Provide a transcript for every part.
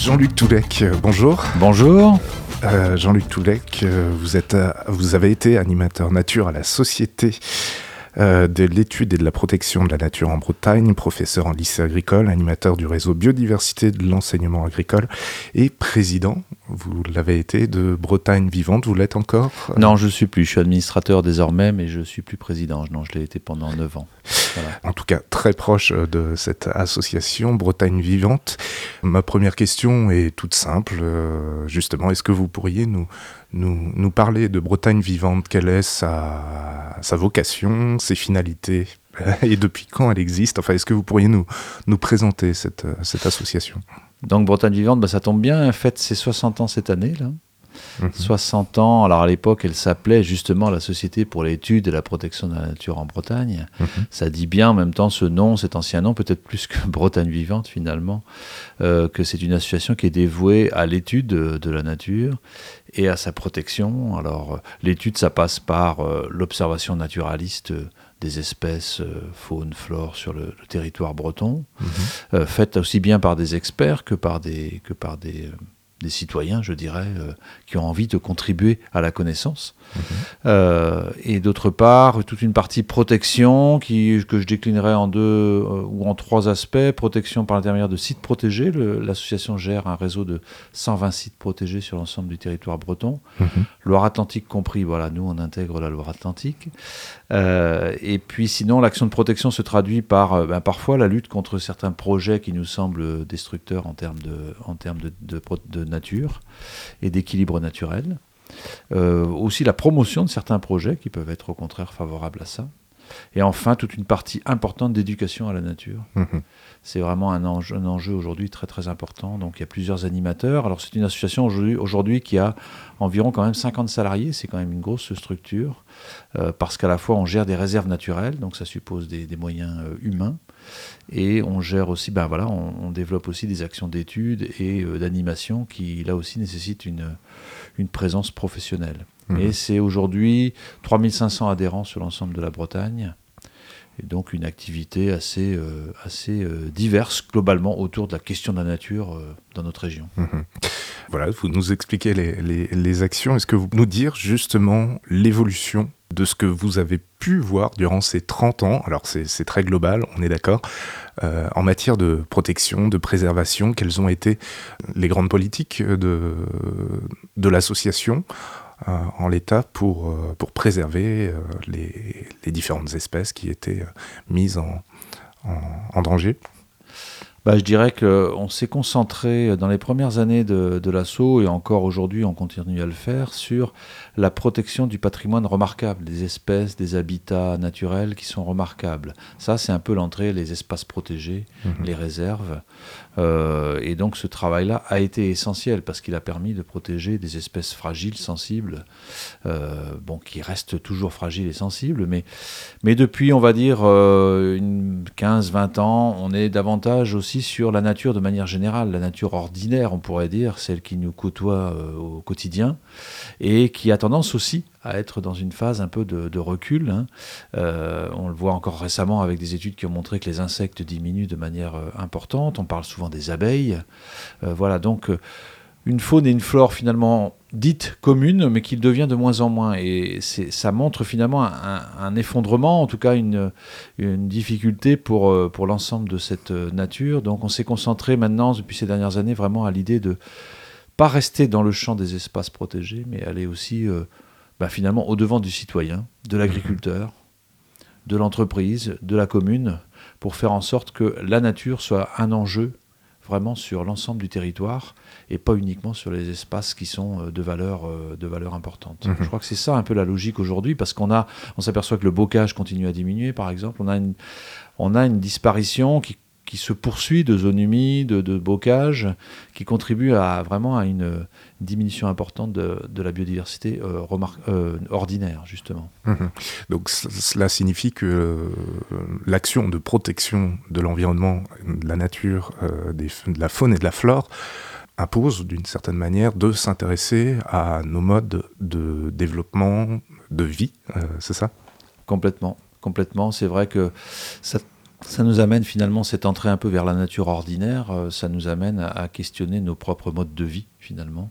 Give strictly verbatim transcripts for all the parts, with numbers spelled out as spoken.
Jean-Luc Toulec, euh, bonjour. Bonjour. Euh, Jean-Luc Toulec, euh, vous, êtes, euh, vous avez été animateur nature à la Société euh, de l'étude et de la protection de la nature en Bretagne, professeur en lycée agricole, animateur du réseau biodiversité de l'enseignement agricole et président, vous l'avez été, de Bretagne Vivante, vous l'êtes encore ? Non, je ne suis plus, je suis administrateur désormais, mais je ne suis plus président. Non, je l'ai été pendant neuf ans. Voilà. En tout cas, très proche de cette association Bretagne Vivante. Ma première question est toute simple, euh, justement, est-ce que vous pourriez nous, nous, nous parler de Bretagne Vivante ? Quelle est sa, sa vocation, ses finalités et depuis quand elle existe ? Enfin, est-ce que vous pourriez nous, nous présenter cette, cette association ? Donc Bretagne Vivante, bah, ça tombe bien, elle fête ses soixante ans cette année, là. Mmh. soixante ans, alors à l'époque elle s'appelait justement la Société pour l'étude et la protection de la nature en Bretagne. Mmh. Ça dit bien en même temps ce nom, cet ancien nom, peut-être plus que Bretagne Vivante finalement, euh, que c'est une association qui est dévouée à l'étude de, de la nature et à sa protection. Alors l'étude ça passe par euh, l'observation naturaliste euh, des espèces euh, faune, flore sur le, le territoire breton, mmh. euh, faite aussi bien par des experts que par des... Que par des euh, des citoyens, je dirais, euh, qui ont envie de contribuer à la connaissance. Mmh. Euh, et d'autre part, toute une partie protection qui, que je déclinerai en deux euh, ou en trois aspects. Protection par l'intermédiaire de sites protégés. Le, l'association gère un réseau de cent vingt sites protégés sur l'ensemble du territoire breton. Mmh. Loire-Atlantique compris, voilà, nous on intègre la Loire-Atlantique. Euh, et puis sinon, l'action de protection se traduit par euh, ben, parfois la lutte contre certains projets qui nous semblent destructeurs en termes de, en termes de, de, de nature et d'équilibre naturel. Euh, aussi la promotion de certains projets qui peuvent être au contraire favorables à ça. Et enfin, toute une partie importante d'éducation à la nature. Mmh. C'est vraiment un enjeu, un enjeu aujourd'hui très très important. Donc il y a plusieurs animateurs. Alors c'est une association aujourd'hui, aujourd'hui qui a environ quand même cinquante salariés. C'est quand même une grosse structure euh, parce qu'à la fois on gère des réserves naturelles, donc ça suppose des, des moyens euh, humains. Et on gère aussi, ben voilà, on, on développe aussi des actions d'études et euh, d'animation qui là aussi nécessitent une, une présence professionnelle. Mmh. Et c'est aujourd'hui trois mille cinq cents adhérents sur l'ensemble de la Bretagne. Et donc une activité assez, euh, assez euh, diverse globalement autour de la question de la nature euh, dans notre région. Mmh. Voilà, vous nous expliquez les, les, les actions. Est-ce que vous pouvez nous dire justement l'évolution de ce que vous avez pu voir durant ces trente ans, alors c'est, c'est très global, on est d'accord, euh, en matière de protection, de préservation, quelles ont été les grandes politiques de, de l'association euh, en l'état pour, euh, pour préserver euh, les, les différentes espèces qui étaient euh, mises en, en, en danger ? Bah, je dirais qu'on s'est concentré dans les premières années de, de l'assaut, et encore aujourd'hui on continue à le faire, sur la protection du patrimoine remarquable, des espèces, des habitats naturels qui sont remarquables. Ça, c'est un peu l'entrée, les espaces protégés, mmh. les réserves. Euh, et donc ce travail-là a été essentiel parce qu'il a permis de protéger des espèces fragiles, sensibles, euh, bon, qui restent toujours fragiles et sensibles. Mais, mais depuis, on va dire, euh, une quinze vingt ans, on est davantage aussi sur la nature de manière générale, la nature ordinaire, on pourrait dire, celle qui nous côtoie euh, au quotidien et qui a tendance aussi à être dans une phase un peu de, de recul. Hein. Euh, on le voit encore récemment avec des études qui ont montré que les insectes diminuent de manière euh, importante. On parle souvent des abeilles. Euh, voilà, donc euh, une faune et une flore finalement dites communes, mais qui devient de moins en moins. Et c'est, ça montre finalement un, un effondrement, en tout cas une, une difficulté pour, pour l'ensemble de cette nature. Donc on s'est concentré maintenant, depuis ces dernières années, vraiment à l'idée de pas rester dans le champ des espaces protégés, mais aller aussi euh, bah, finalement au-devant du citoyen, de l'agriculteur, de l'entreprise, de la commune, pour faire en sorte que la nature soit un enjeu vraiment sur l'ensemble du territoire et pas uniquement sur les espaces qui sont de valeur, de valeur importante. Mmh. Je crois que c'est ça un peu la logique aujourd'hui, parce qu'on a, on s'aperçoit que le bocage continue à diminuer, par exemple. On a une, on a une disparition qui, qui se poursuit de zones humides, de, de bocage, qui contribue à, vraiment à une diminution importante de, de la biodiversité euh, remar- euh, ordinaire, justement. Mmh. Donc c- cela signifie que euh, l'action de protection de l'environnement, de la nature, euh, des, de la faune et de la flore impose d'une certaine manière de s'intéresser à nos modes de développement, de vie, euh, c'est ça ? Complètement, complètement. C'est vrai que ça Ça nous amène finalement, cette entrée un peu vers la nature ordinaire, euh, ça nous amène à, à questionner nos propres modes de vie finalement.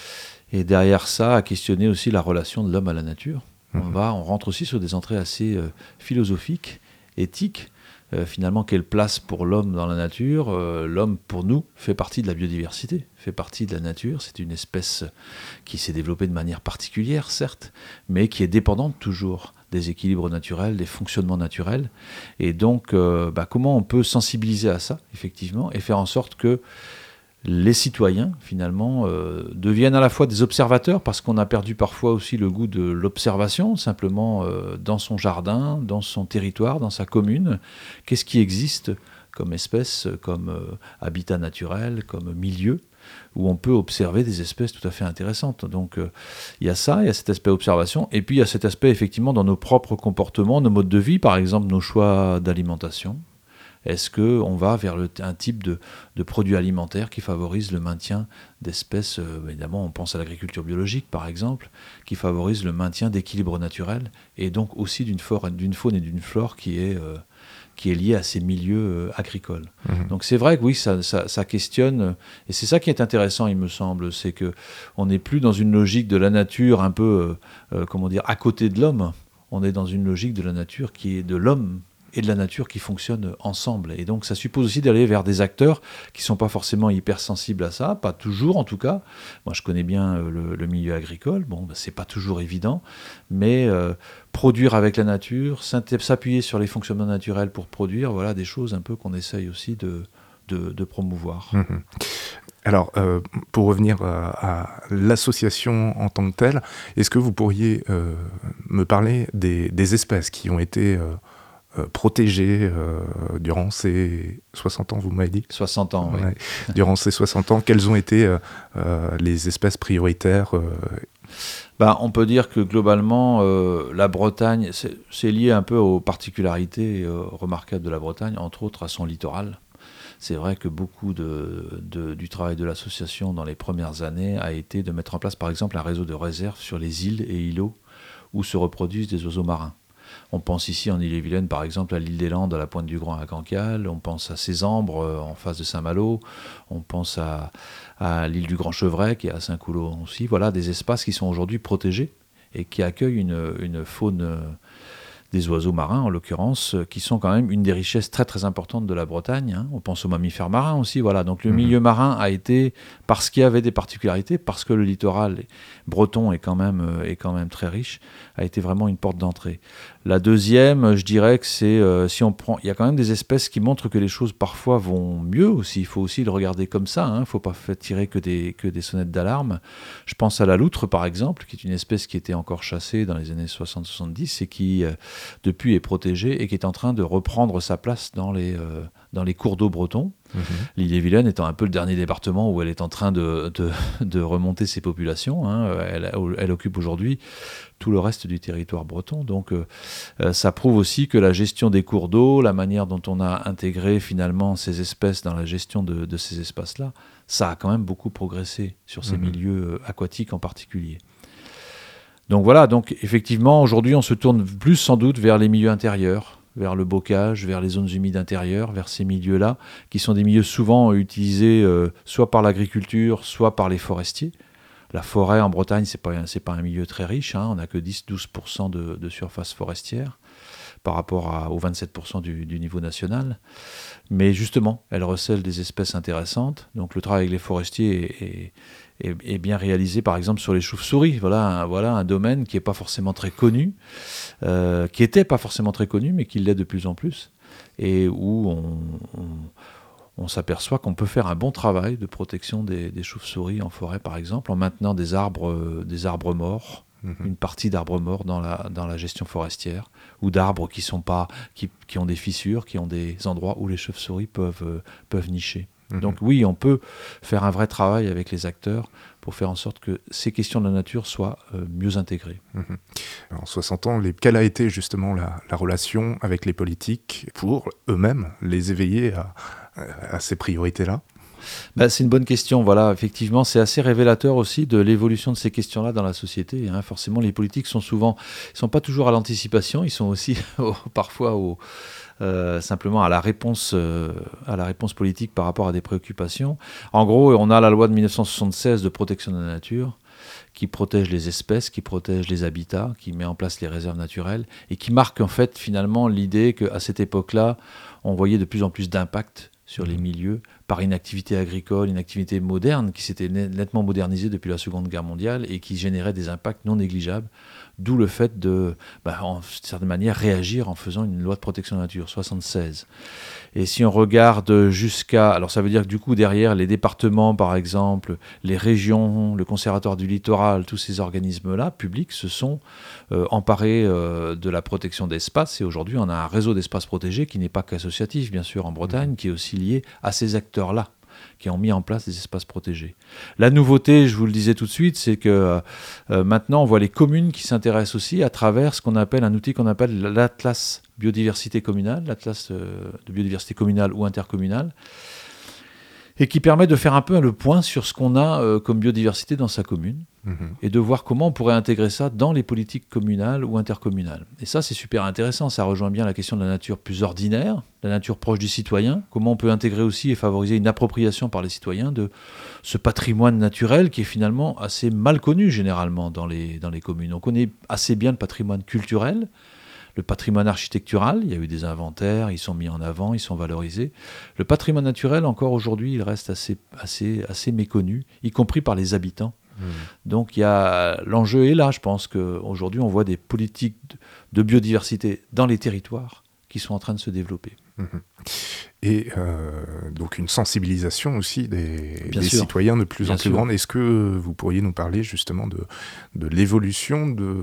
Et derrière ça, à questionner aussi la relation de l'homme à la nature. Mmh. On, va, on rentre aussi sur des entrées assez euh, philosophiques, éthiques. Euh, finalement, quelle place pour l'homme dans la nature ? euh, L'homme, pour nous, fait partie de la biodiversité, fait partie de la nature. C'est une espèce qui s'est développée de manière particulière, certes, mais qui est dépendante toujours des équilibres naturels, des fonctionnements naturels. Et donc, euh, bah, comment on peut sensibiliser à ça, effectivement, et faire en sorte que les citoyens, finalement, euh, deviennent à la fois des observateurs, parce qu'on a perdu parfois aussi le goût de l'observation, simplement euh, dans son jardin, dans son territoire, dans sa commune. Qu'est-ce qui existe comme espèce, comme euh, habitat naturel, comme milieu, où on peut observer des espèces tout à fait intéressantes. Donc euh, il y a ça, il y a cet aspect observation, et puis il y a cet aspect effectivement dans nos propres comportements, nos modes de vie, par exemple nos choix d'alimentation. Est-ce qu'on va vers le, un type de, de produit alimentaire qui favorise le maintien d'espèces, euh, évidemment on pense à l'agriculture biologique par exemple, qui favorise le maintien d'équilibre naturel, et donc aussi d'une, for- d'une faune et d'une flore qui est, euh, qui est liée à ces milieux euh, agricoles. Mmh. Donc c'est vrai que oui, ça, ça, ça questionne, et c'est ça qui est intéressant il me semble, c'est qu'on n'est plus dans une logique de la nature un peu, euh, euh, comment dire, à côté de l'homme, on est dans une logique de la nature qui est de l'homme et de la nature qui fonctionnent ensemble. Et donc ça suppose aussi d'aller vers des acteurs qui ne sont pas forcément hypersensibles à ça, pas toujours en tout cas. Moi je connais bien le, le milieu agricole, bon, ben, c'est pas toujours évident, mais euh, produire avec la nature, s'appuyer sur les fonctionnements naturels pour produire, voilà des choses un peu qu'on essaye aussi de, de, de promouvoir. Mmh. Alors, euh, pour revenir à, à l'association en tant que telle, est-ce que vous pourriez euh, me parler des, des espèces qui ont été euh, euh, protégées euh, durant ces soixante ans, vous m'avez dit ? soixante ans, oui. Ouais. Durant ces soixante ans, quelles ont été euh, euh, les espèces prioritaires euh... Ben, on peut dire que globalement, euh, la Bretagne, c'est, c'est lié un peu aux particularités euh, remarquables de la Bretagne, entre autres à son littoral. C'est vrai que beaucoup de, de, du travail de l'association dans les premières années a été de mettre en place par exemple un réseau de réserve sur les îles et îlots où se reproduisent des oiseaux marins. On pense ici en Ille-et-Vilaine par exemple à l'île des Landes, à la Pointe du Grand à Cancale, on pense à Cézembre euh, en face de Saint-Malo, on pense à, à l'île du Grand Chevret qui est à Saint-Coulot aussi. Voilà des espaces qui sont aujourd'hui protégés et qui accueillent une, une faune... Euh, des oiseaux marins en l'occurrence, qui sont quand même une des richesses très très importantes de la Bretagne. Hein. On pense aux mammifères marins aussi. Voilà. Donc le mmh. milieu marin a été, parce qu'il y avait des particularités, parce que le littoral breton est quand même, est quand même très riche, a été vraiment une porte d'entrée. La deuxième, je dirais que c'est, euh, si on prend, il y a quand même des espèces qui montrent que les choses parfois vont mieux aussi. Il faut aussi le regarder comme ça. Il hein. ne faut pas tirer que des, que des sonnettes d'alarme. Je pense à la loutre par exemple, qui est une espèce qui était encore chassée dans les années soixante soixante-dix et qui euh, depuis est protégée et qui est en train de reprendre sa place dans les, euh, dans les cours d'eau bretons. Mmh. L'Ille-et-Vilaine étant un peu le dernier département où elle est en train de, de, de remonter ses populations. Hein. Elle, elle occupe aujourd'hui tout le reste du territoire breton. Donc euh, ça prouve aussi que la gestion des cours d'eau, la manière dont on a intégré finalement ces espèces dans la gestion de, de ces espaces-là, ça a quand même beaucoup progressé sur ces mmh. milieux aquatiques en particulier. Donc voilà, donc effectivement, aujourd'hui, on se tourne plus sans doute vers les milieux intérieurs, vers le bocage, vers les zones humides intérieures, vers ces milieux-là, qui sont des milieux souvent utilisés euh, soit par l'agriculture, soit par les forestiers. La forêt en Bretagne, c'est pas, c'est pas un milieu très riche, hein, on n'a que dix à douze pour cent de, de surface forestière par rapport à, aux vingt-sept pour cent du, du niveau national. Mais justement, elle recèle des espèces intéressantes. Donc le travail avec les forestiers est... est est bien réalisé par exemple sur les chauves-souris. Voilà un, voilà un domaine qui n'est pas forcément très connu, euh, qui n'était pas forcément très connu, mais qui l'est de plus en plus, et où on, on, on s'aperçoit qu'on peut faire un bon travail de protection des, des chauves-souris en forêt par exemple, en maintenant des arbres, euh, des arbres morts, mmh. une partie d'arbres morts dans la, dans la gestion forestière, ou d'arbres qui, sont pas, qui, qui ont des fissures, qui ont des endroits où les chauves-souris peuvent, euh, peuvent nicher. Mmh. Donc oui, on peut faire un vrai travail avec les acteurs pour faire en sorte que ces questions de la nature soient euh, mieux intégrées. Mmh. En soixante ans, les... quelle a été justement la, la relation avec les politiques pour eux-mêmes les éveiller à, à ces priorités-là ? Ben, c'est une bonne question. Voilà, effectivement, c'est assez révélateur aussi de l'évolution de ces questions-là dans la société. Hein. Forcément, les politiques sont souvent, ils sont pas toujours à l'anticipation, ils sont aussi parfois au, euh, simplement à la réponse, euh, à la réponse politique par rapport à des préoccupations. En gros, on a la loi de mille neuf cent soixante-seize de protection de la nature, qui protège les espèces, qui protège les habitats, qui met en place les réserves naturelles et qui marque en fait finalement l'idée qu'à cette époque-là, on voyait de plus en plus d'impact sur les milieux par une activité agricole, une activité moderne qui s'était nettement modernisée depuis la Seconde Guerre mondiale et qui générait des impacts non négligeables. D'où le fait de, bah, en certaine manière, réagir en faisant une loi de protection de la nature, soixante-seize. Et si on regarde jusqu'à... Alors ça veut dire que du coup, derrière, les départements, par exemple, les régions, le Conservatoire du littoral, tous ces organismes-là, publics, se sont euh, emparés euh, de la protection d'espaces. Et aujourd'hui, on a un réseau d'espaces protégés qui n'est pas qu'associatif, bien sûr, en Bretagne, qui est aussi lié à ces acteurs-là, qui ont mis en place des espaces protégés. La nouveauté, je vous le disais tout de suite, c'est que euh, maintenant, on voit les communes qui s'intéressent aussi à travers ce qu'on appelle un outil qu'on appelle l'Atlas biodiversité communale, l'Atlas euh, de biodiversité communale ou intercommunale, et qui permet de faire un peu le point sur ce qu'on a euh, comme biodiversité dans sa commune, mmh. et de voir comment on pourrait intégrer ça dans les politiques communales ou intercommunales. Et ça, c'est super intéressant, ça rejoint bien la question de la nature plus ordinaire, la nature proche du citoyen, comment on peut intégrer aussi et favoriser une appropriation par les citoyens de ce patrimoine naturel qui est finalement assez mal connu généralement dans les, dans les communes. On connaît assez bien le patrimoine culturel, le patrimoine architectural, il y a eu des inventaires, ils sont mis en avant, ils sont valorisés. Le patrimoine naturel, encore aujourd'hui, il reste assez, assez, assez méconnu, y compris par les habitants. Mmh. Donc il y a, l'enjeu est là, je pense qu'aujourd'hui, on voit des politiques de biodiversité dans les territoires qui sont en train de se développer. Mmh. Et euh, donc une sensibilisation aussi des, des citoyens de plus Bien en plus sûr. grande. Est-ce que vous pourriez nous parler justement de, de l'évolution de,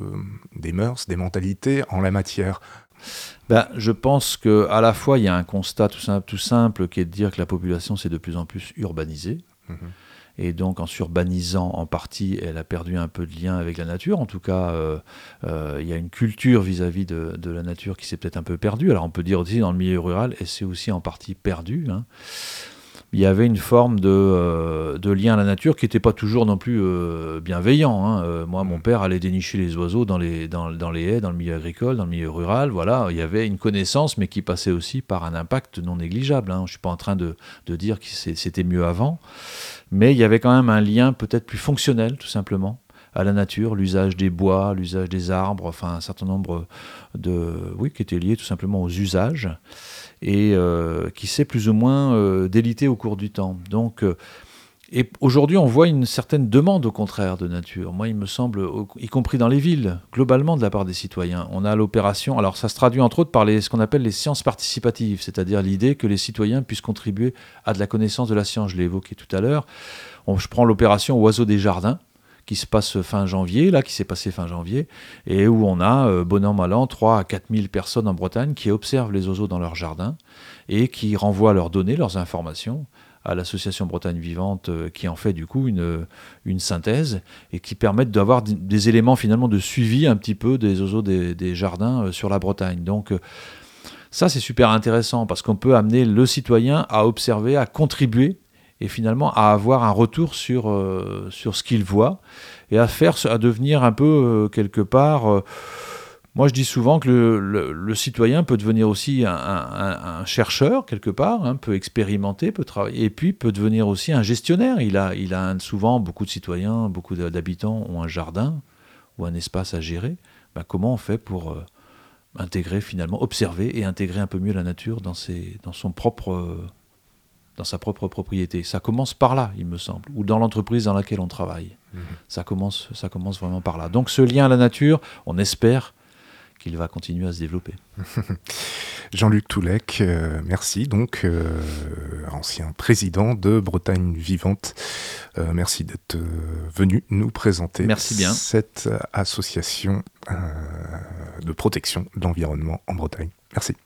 des mœurs, des mentalités en la matière ? Ben, je pense qu'à la fois, il y a un constat tout simple, tout simple qui est de dire que la population s'est de plus en plus urbanisée. Mmh. Et donc, en s'urbanisant en partie, elle a perdu un peu de lien avec la nature. En tout cas, euh, euh, il y a une culture vis-à-vis de, de la nature qui s'est peut-être un peu perdue. Alors, on peut dire aussi dans le milieu rural, et c'est aussi en partie perdu, hein. Il y avait une forme de, euh, de lien à la nature qui n'était pas toujours non plus euh, bienveillant. Hein. Euh, moi, mon père allait dénicher les oiseaux dans les, dans, dans les haies, dans le milieu agricole, dans le milieu rural. Voilà, il y avait une connaissance, mais qui passait aussi par un impact non négligeable. Hein. Je ne suis pas en train de, de dire que c'était mieux avant. Mais il y avait quand même un lien peut-être plus fonctionnel, tout simplement, à la nature, l'usage des bois, l'usage des arbres, enfin un certain nombre de... Oui, qui étaient liés tout simplement aux usages et euh, qui s'est plus ou moins euh, délité au cours du temps. Donc, euh, et aujourd'hui, on voit une certaine demande, au contraire, de nature. Moi, il me semble, y compris dans les villes, globalement, de la part des citoyens. On a l'opération... Alors, ça se traduit, entre autres, par les, ce qu'on appelle les sciences participatives, c'est-à-dire l'idée que les citoyens puissent contribuer à de la connaissance de la science. Je l'ai évoqué tout à l'heure. On, je prends l'opération Oiseaux des jardins, qui se passe fin janvier, là, qui s'est passé fin janvier, et où on a, euh, bon an, mal an, trois à quatre mille personnes en Bretagne qui observent les oiseaux dans leur jardin et qui renvoient leurs données, leurs informations à l'association Bretagne Vivante, euh, qui en fait du coup une, une synthèse et qui permettent d'avoir d- des éléments finalement de suivi un petit peu des oiseaux des, des jardins euh, sur la Bretagne. Donc euh, ça, c'est super intéressant parce qu'on peut amener le citoyen à observer, à contribuer et finalement à avoir un retour sur, euh, sur ce qu'il voit et à faire, à devenir un peu euh, quelque part... Euh, moi je dis souvent que le, le, le citoyen peut devenir aussi un, un, un chercheur quelque part, hein, peut expérimenter, peut travailler, et puis peut devenir aussi un gestionnaire. Il a, il a un, souvent, beaucoup de citoyens, beaucoup d'habitants ont un jardin ou un espace à gérer. Ben, comment on fait pour euh, intégrer finalement, observer et intégrer un peu mieux la nature dans, ses, dans son propre... Euh, dans sa propre propriété. Ça commence par là, il me semble, ou dans l'entreprise dans laquelle on travaille. Mmh. Ça commence, ça commence vraiment par là. Donc ce lien à la nature, on espère qu'il va continuer à se développer. Jean-Luc Toulec, euh, merci. Donc, euh, ancien président de Bretagne Vivante. Euh, merci d'être euh, venu nous présenter merci bien. cette association euh, de protection de l'environnement en Bretagne. Merci.